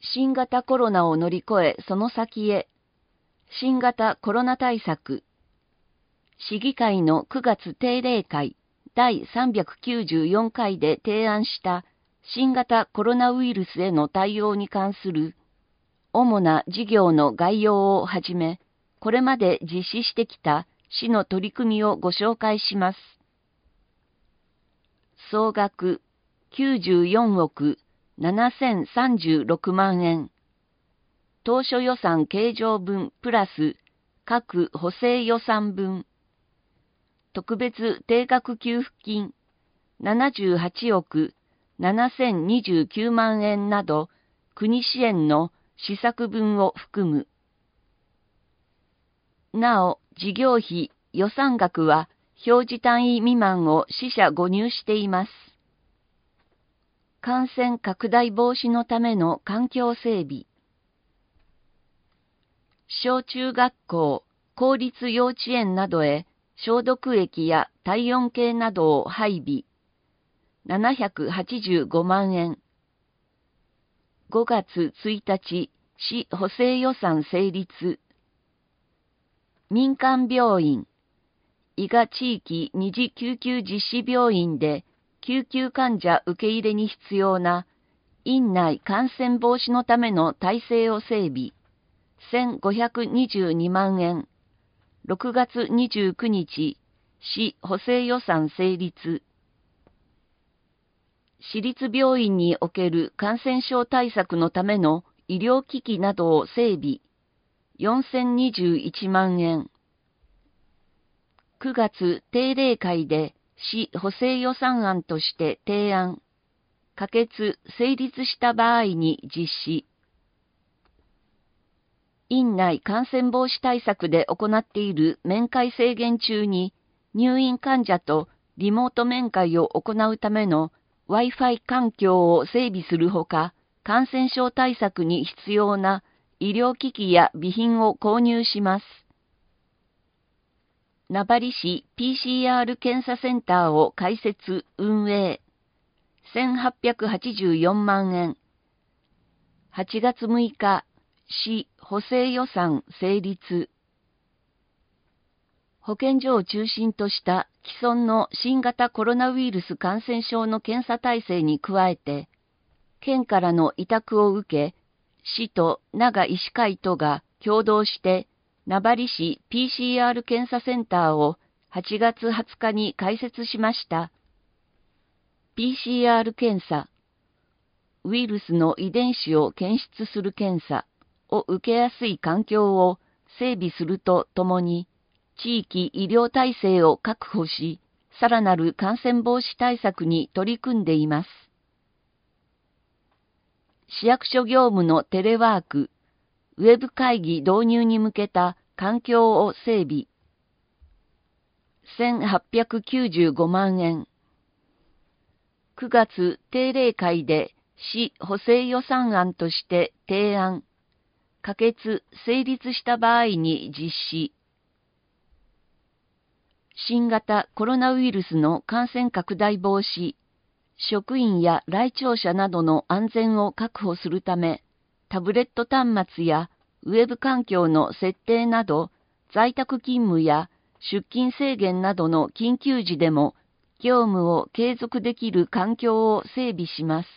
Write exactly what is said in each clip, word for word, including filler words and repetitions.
新型コロナを乗り越えその先へ。新型コロナ対策。市議会のくがつ定例会だいさんびゃくきゅうじゅうよんかいで提案した新型コロナウイルスへの対応に関する主な事業の概要をはじめ、これまで実施してきた市の取り組みをご紹介します。総額きゅうじゅうよんおくななせんさんじゅうろくまんえん。当初予算計上分プラス各補正予算分。特別定額給付金ななじゅうはちおくななせんにじゅうきゅうまんえんなど国支援の施策分を含む。なお、事業費予算額は表示単位未満を四捨五入しています。感染拡大防止のための環境整備。小中学校、公立幼稚園などへ消毒液や体温計などを配備。ななひゃくはちじゅうごまんえん。ごがつついたち、市補正予算成立。民間病院、伊賀地域二次救急実施病院で救急患者受け入れに必要な院内感染防止のための体制を整備。せんごひゃくにじゅうにまんえん。ろくがつにじゅうくにち、市補正予算成立。市立病院における感染症対策のための医療機器などを整備。よんせんにじゅういちまんえん。くがつ定例会で市補正予算案として提案。可決・成立した場合に実施。院内感染防止対策で行っている面会制限中に入院患者とリモート面会を行うための Wi-Fi 環境を整備するほか、感染症対策に必要な医療機器や備品を購入します。名張市 ピーシーアール 検査センターを開設・運営。せんはっぴゃくはちじゅうよんまんえん。はちがつむいか、市補正予算成立。保健所を中心とした既存の新型コロナウイルス感染症の検査体制に加えて、県からの委託を受け、市と長医師会とが共同して名張市 ピーシーアール 検査センターをはちがつはつかに開設しました。ピーシーアール 検査、ウイルスの遺伝子を検出する検査を受けやすい環境を整備するとともに、地域医療体制を確保し、さらなる感染防止対策に取り組んでいます。市役所業務のテレワーク、ウェブ会議導入に向けた環境を整備。せんはっぴゃくきゅうじゅうごまんえん。くがつ定例会で市補正予算案として提案。可決・成立した場合に実施。新型コロナウイルスの感染拡大防止、職員や来庁者などの安全を確保するため、タブレット端末やウェブ環境の設定など、在宅勤務や出勤制限などの緊急時でも、業務を継続できる環境を整備します。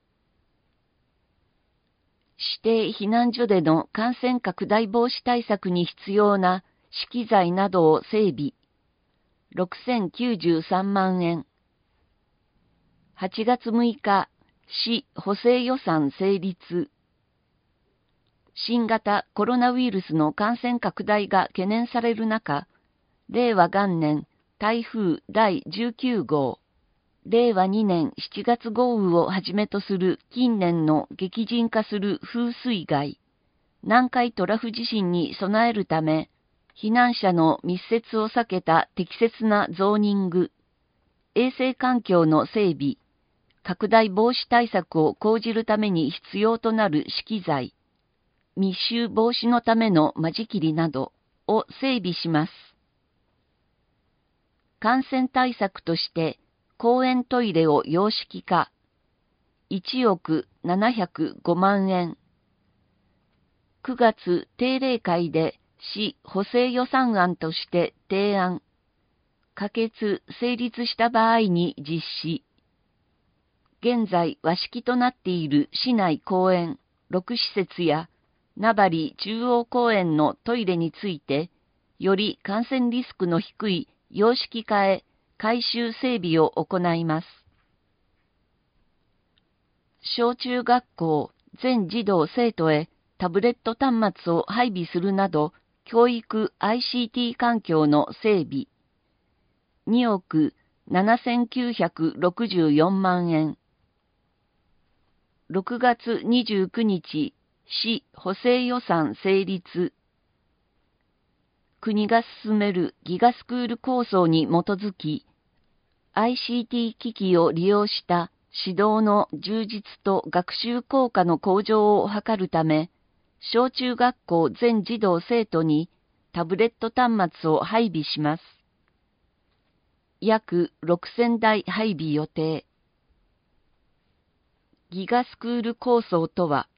指定避難所での感染拡大防止対策に必要な資機材などを整備。ろくせんきゅうじゅうさんまんえん。はちがつむいか、市補正予算成立。新型コロナウイルスの感染拡大が懸念される中、れいわがんねん台風だいじゅうきゅうごう、れいわにねんしちがつごううをはじめとする近年の激甚化する風水害、南海トラフ地震に備えるため、避難者の密接を避けた適切なゾーニング、衛生環境の整備、拡大防止対策を講じるために必要となる資機材、密集防止のための間仕切りなどを整備します。感染対策として公園トイレを洋式化、いちおくななひゃくごまんえん。 くがつ定例会で市補正予算案として提案、可決・成立した場合に実施。現在和式となっている市内公園ろく施設や名張中央公園のトイレについて、より感染リスクの低い様式化へ改修整備を行います。小中学校全児童生徒へタブレット端末を配備するなど、教育 アイシーティー 環境の整備。におくななせんきゅうひゃくろくじゅうよんまんえん。ろくがつにじゅうくにち、市補正予算成立。国が進めるギガスクール構想に基づき、アイシーティー 機器を利用した指導の充実と学習効果の向上を図るため、小中学校全児童生徒にタブレット端末を配備します。約ろくせんだい配備予定。ギガスクール構想とは、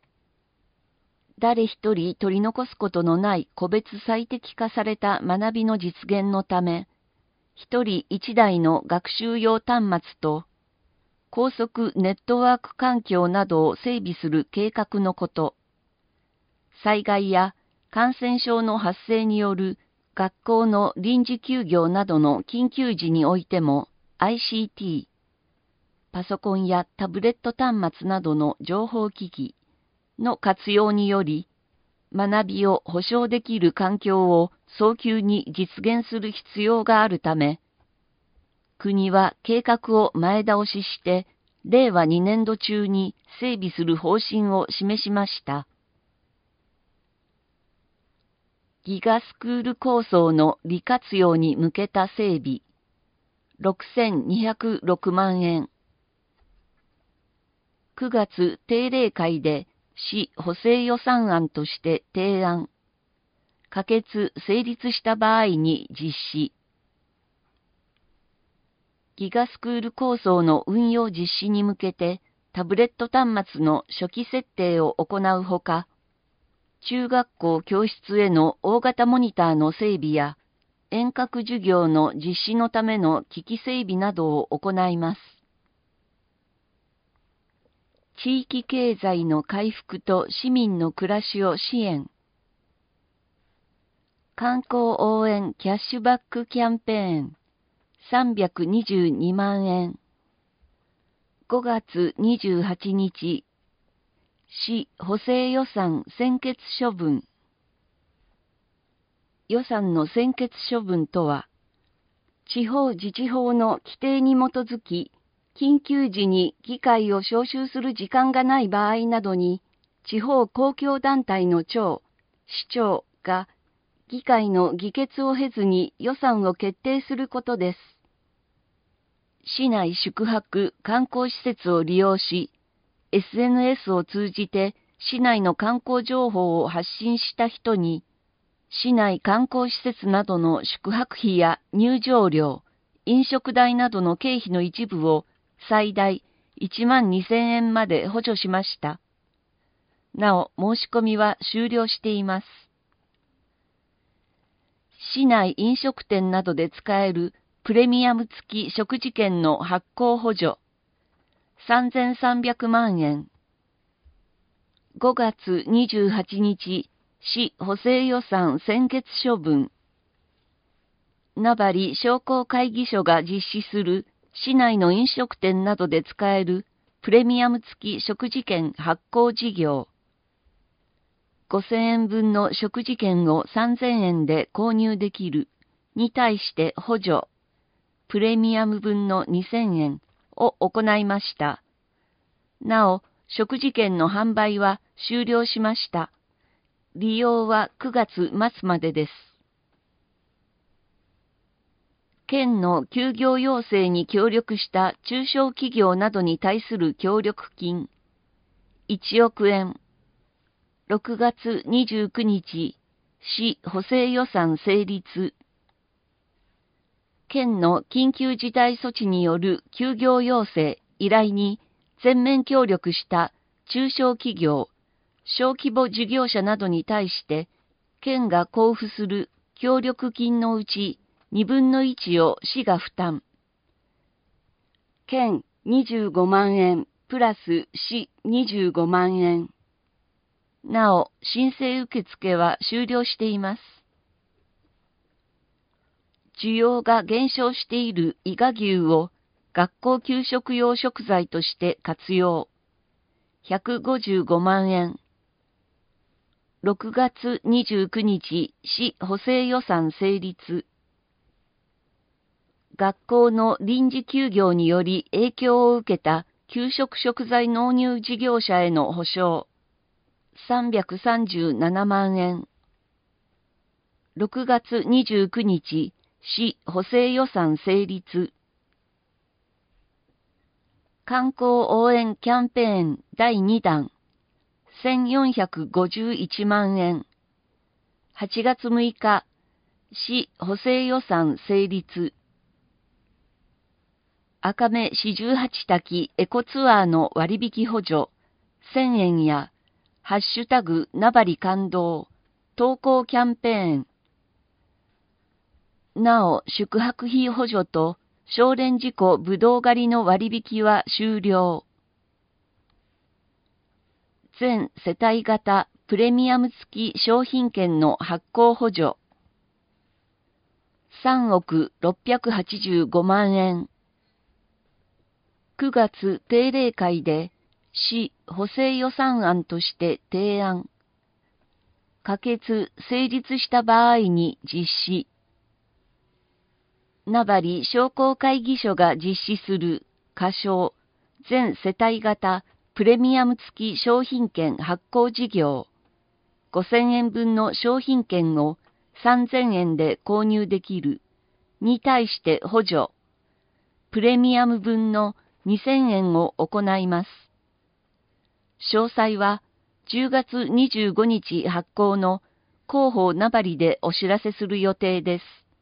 誰一人取り残すことのない個別最適化された学びの実現のため、一人一台の学習用端末と、高速ネットワーク環境などを整備する計画のこと。災害や感染症の発生による学校の臨時休業などの緊急時においても アイシーティー、パソコンやタブレット端末などの情報機器の活用により、学びを保障できる環境を早急に実現する必要があるため、国は計画を前倒しして、れいわにねんど中に整備する方針を示しました。ギガスクール構想の利活用に向けた整備、ろくせんにひゃくろくまんえん。くがつ定例会で市補正予算案として提案、可決・成立した場合に実施。ギガスクール構想の運用実施に向けてタブレット端末の初期設定を行うほか、中学校教室への大型モニターの整備や遠隔授業の実施のための機器整備などを行います。地域経済の回復と市民の暮らしを支援。観光応援キャッシュバックキャンペーンさんびゃくにじゅうにまんえん。ごがつにじゅうはちにち、市補正予算専決処分。予算の専決処分とは、地方自治法の規定に基づき、緊急時に議会を招集する時間がない場合などに、地方公共団体の長、市長が議会の議決を経ずに予算を決定することです。市内宿泊・観光施設を利用し、エスエヌエス を通じて市内の観光情報を発信した人に、市内観光施設などの宿泊費や入場料、飲食代などの経費の一部を最大いちまんにせんえんまで補助しました。なお、申し込みは終了しています。市内飲食店などで使えるプレミアム付き食事券の発行補助、さんぜんさんびゃくまんえん。ごがつにじゅうはちにち、市補正予算専決処分。名張商工会議所が実施する市内の飲食店などで使えるプレミアム付き食事券発行事業。ごせんえんぶんの食事券をさんぜんえんで購入できるに対して補助、プレミアム分のにせんえんを行いました。なお、食事券の販売は終了しました。利用はくがつまつまでです。県の休業要請に協力した中小企業などに対する協力金いちおくえん。ろくがつにじゅうくにち、市補正予算成立。県の緊急事態措置による休業要請、依頼に全面協力した中小企業、 小規模事業者などに対して、県が交付する協力金のうちにぶんのいちを市が負担。県にじゅうごまんえんプラス市にじゅうごまんえん。なお、申請受付は終了しています。需要が減少している伊賀牛を学校給食用食材として活用。ひゃくごじゅうごまんえん。ろくがつにじゅうくにち、市補正予算成立。学校の臨時休業により影響を受けた給食食材納入事業者への補償。さんびゃくさんじゅうななまんえん。ろくがつにじゅうくにち、市補正予算成立。観光応援キャンペーンだいにだん、せんよんひゃくごじゅういちまんえん。はちがつむいか、市補正予算成立。赤目四十八滝エコツアーの割引補助せんえんや、ハッシュタグなばり感動投稿キャンペーン。なお、宿泊費補助と少年事故ぶどう狩りの割引は終了。全世帯型プレミアム付き商品券の発行補助。さんおくろっぴゃくはちじゅうごまんえん。くがつ定例会で市補正予算案として提案。可決・成立した場合に実施。名張商工会議所が実施する仮称全世帯型プレミアム付き商品券発行事業。ごせんえんぶんの商品券をさんぜんえんで購入できるに対して補助。プレミアム分のにせんえんを行います。詳細はじゅうがつにじゅうごにち発行の広報名張でお知らせする予定です。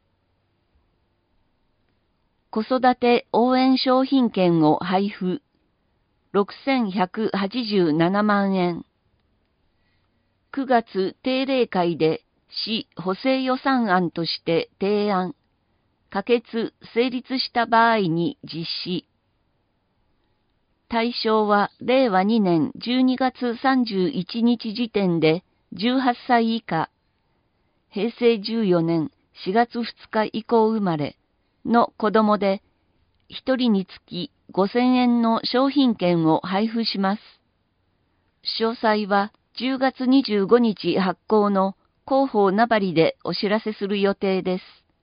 子育て応援商品券を配布。ろくせんひゃくはちじゅうななまんえん。くがつ定例会で市補正予算案として提案。可決・成立した場合に実施。対象はれいわにねんじゅうにがつさんじゅういちにち時点でじゅうはっさい以下、へいせいじゅうよねんしがつふつか以降生まれの子どもで、ひとりにつきごせんえんの商品券を配布します。詳細はじゅうがつにじゅうごにち発行の広報名張でお知らせする予定です。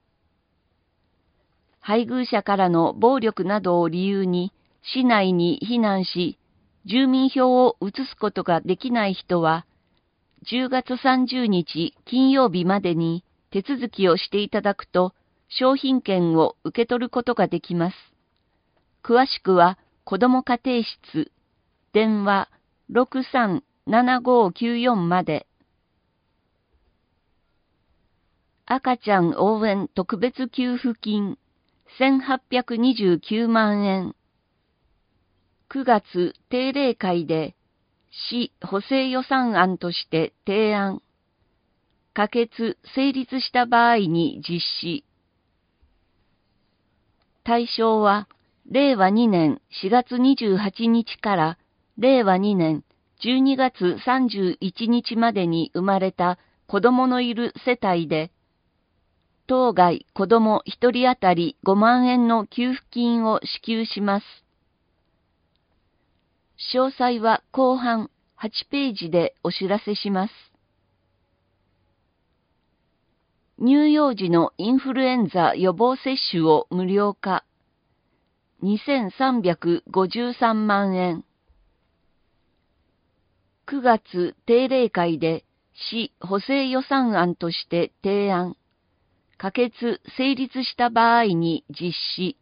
配偶者からの暴力などを理由に市内に避難し、住民票を移すことができない人は、じゅうがつさんじゅうにち金曜日までに手続きをしていただくと、商品券を受け取ることができます。詳しくは、子ども家庭室、電話 ろくさんななごきゅうよん まで。赤ちゃん応援特別給付金せんはっぴゃくにじゅうきゅうまんえん。くがつ定例会で市補正予算案として提案。可決・成立した場合に実施。対象はれいわにねんしがつにじゅうはちにちかられいわにねんじゅうにがつさんじゅういちにちまでに生まれた子供のいる世帯で、当該子供ひとり当たりごまんえんの給付金を支給します。詳細は後半はちページでお知らせします。乳幼児のインフルエンザ予防接種を無料化。にせんさんびゃくごじゅうさんまんえん。くがつ定例会で市補正予算案として提案。可決・成立した場合に実施。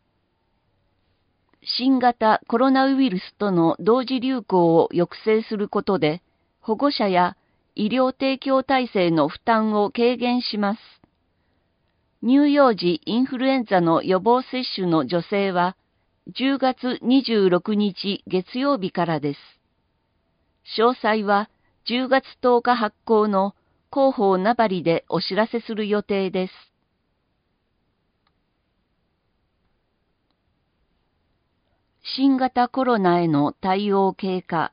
新型コロナウイルスとの同時流行を抑制することで、保護者や医療提供体制の負担を軽減します。乳幼児インフルエンザの予防接種の助成は、じゅうがつにじゅうろくにち月曜日からです。詳細はじゅうがつとおか発行の広報名張でお知らせする予定です。新型コロナへの対応経過。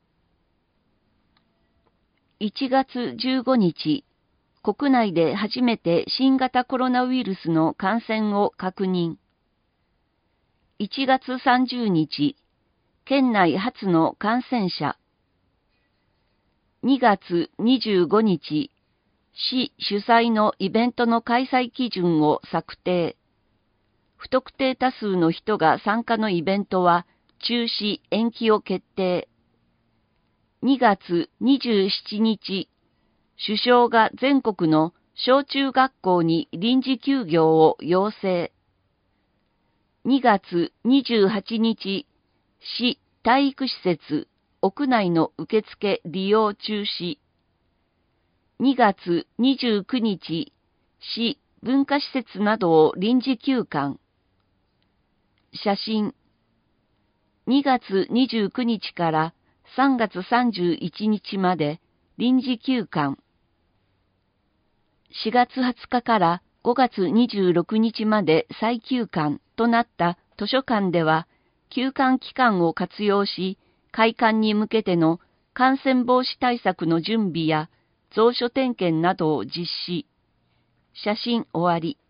いちがつじゅうごにち、国内で初めて新型コロナウイルスの感染を確認。いちがつさんじゅうにち、県内初の感染者。にがつにじゅうごにち、市主催のイベントの開催基準を策定。不特定多数の人が参加のイベントは中止・延期を決定。にがつにじゅうしちにち、首相が全国の小中学校に臨時休業を要請。にがつにじゅうはちにち、市体育施設、屋内の受付利用中止。にがつにじゅうくにち、市文化施設などを臨時休館。写真。にがつにじゅうくにちからさんがつさんじゅういちにちまで臨時休館。しがつはつかからごがつにじゅうろくにちまで再休館となった図書館では、休館期間を活用し、開館に向けての感染防止対策の準備や蔵書点検などを実施。写真終わり。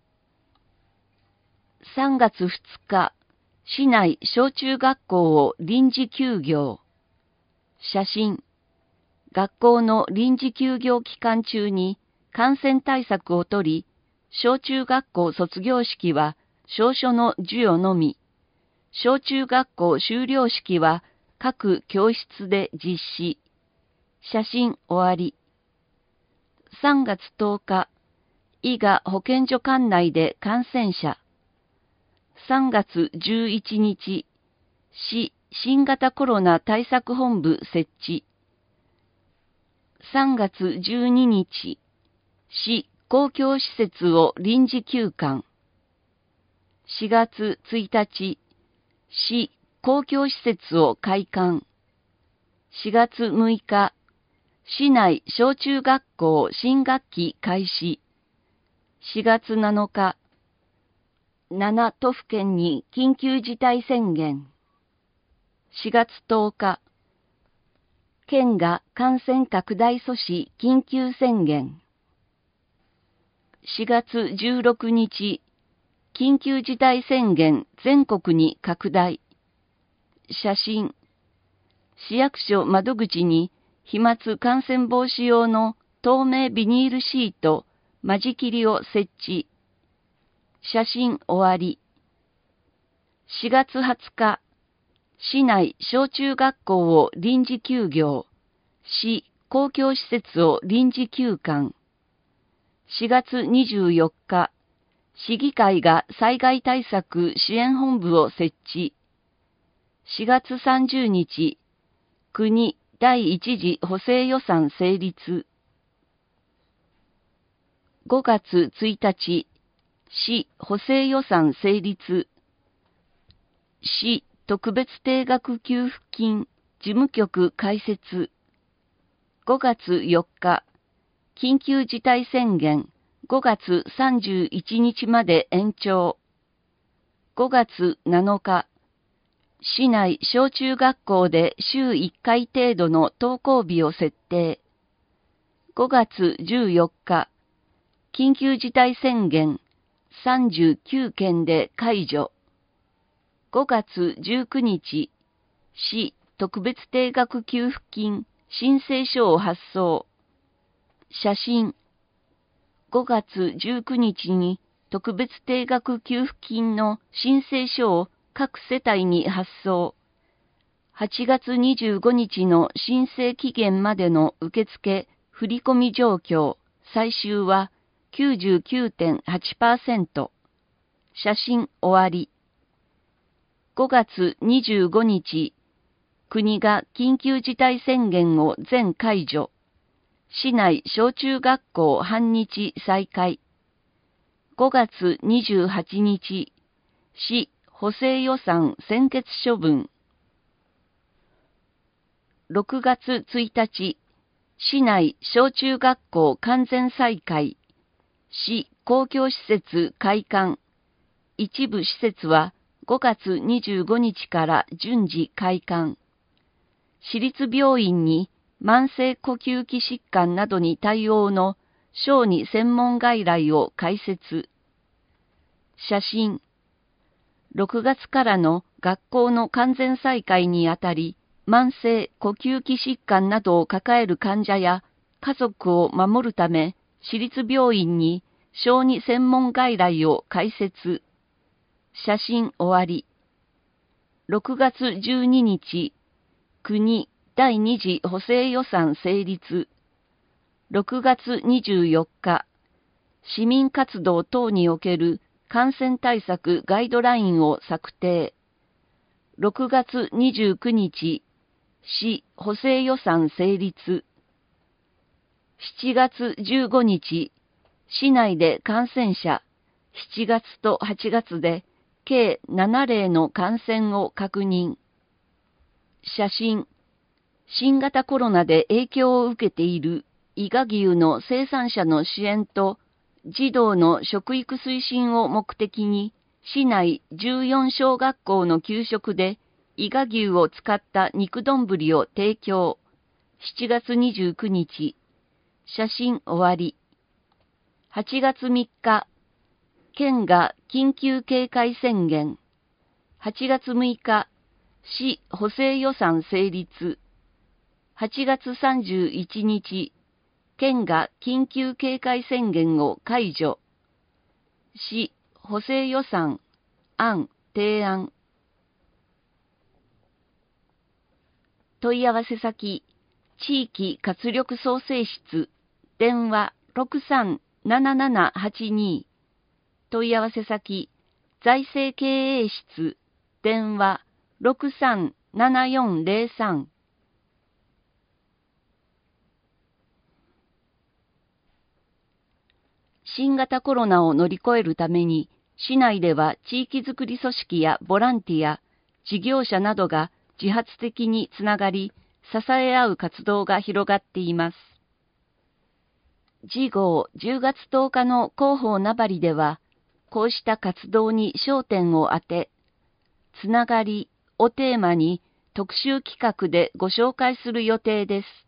さんがつふつか、市内小中学校を臨時休業。写真。学校の臨時休業期間中に感染対策を取り、小中学校卒業式は証書の授与のみ。小中学校修了式は各教室で実施。写真終わり。さんがつとおか、伊賀保健所管内で感染者。さんがつじゅういちにち、市新型コロナ対策本部設置。さんがつじゅうににち、市公共施設を臨時休館。しがつついたち、市公共施設を開館。しがつむいか、市内小中学校新学期開始。しがつなのか、ななとふけんに緊急事態宣言。しがつとおか、県が感染拡大阻止緊急宣言。しがつじゅうろくにち、緊急事態宣言全国に拡大。写真。市役所窓口に飛沫感染防止用の透明ビニールシート、間仕切りを設置。写真終わり。しがつはつか、市内小中学校を臨時休業。市公共施設を臨時休館。しがつにじゅうよっか、市議会が災害対策支援本部を設置。しがつさんじゅうにち、国第一次補正予算成立。ごがつついたち、市補正予算成立。市特別定額給付金事務局開設。ごがつよっか、緊急事態宣言ごがつさんじゅういちにちまで延長。ごがつなのか、市内小中学校で週いっかい程度の登校日を設定。ごがつじゅうよっか、緊急事態宣言さんじゅうきゅうけんで解除。ごがつじゅうくにち、市特別定額給付金申請書を発送。写真。ごがつじゅうくにちに特別定額給付金の申請書を各世帯に発送。はちがつにじゅうごにちの申請期限までの受付振込状況、最終は きゅうじゅうきゅうてんはちパーセント。写真終わり。ごがつにじゅうごにち、国が緊急事態宣言を全解除。市内小中学校半日再開。ごがつにじゅうはちにち、市補正予算専決処分。ろくがつついたち、 市内小中学校完全再開、市公共施設開館、一部施設はごがつにじゅうごにちから順次開館。市立病院に慢性呼吸器疾患などに対応の小児専門外来を開設。写真。ろくがつからの学校の完全再開にあたり、慢性呼吸器疾患などを抱える患者や家族を守るため、市立病院に小児専門外来を開設。写真終わり。ろくがつじゅうににち、国第二次補正予算成立。ろくがつにじゅうよっか、市民活動等における感染対策ガイドラインを策定。ろくがつにじゅうくにち、市補正予算成立。しちがつじゅうごにち、市内で感染者、しちがつとはちがつで計ななれいの感染を確認。写真。新型コロナで影響を受けている伊賀牛の生産者の支援と児童の食育推進を目的に、市内じゅうよんしょう学校の給食で伊賀牛を使った肉丼を提供。しちがつにじゅうくにち。写真終わり。はちがつみっか、県が緊急警戒宣言。はちがつむいか、市補正予算成立。はちがつさんじゅういちにち、県が緊急警戒宣言を解除。市補正予算案提案。問い合わせ先、地域活力創生室、電話ろくさんななななはちに。問い合わせ先、財政経営室、電話ろくさんななよんぜろさん。新型コロナを乗り越えるために、市内では地域づくり組織やボランティア、事業者などが自発的につながり、支え合う活動が広がっています。次号じゅうがつとおかの広報なばりでは、こうした活動に焦点を当て、つながりをテーマに特集企画でご紹介する予定です。